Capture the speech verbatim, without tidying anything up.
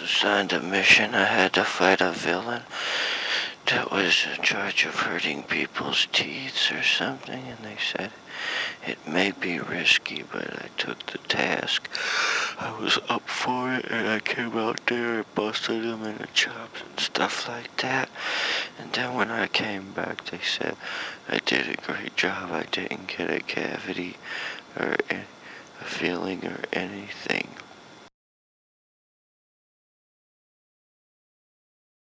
assigned a mission. I had to fight a villain that was in charge of hurting people's teeth or something, and they said it may be risky, but I took the task. I was up for it, and I came out there and busted them in the chops and stuff like that. And then when I came back, they said I did a great job. I didn't get a cavity or a feeling or anything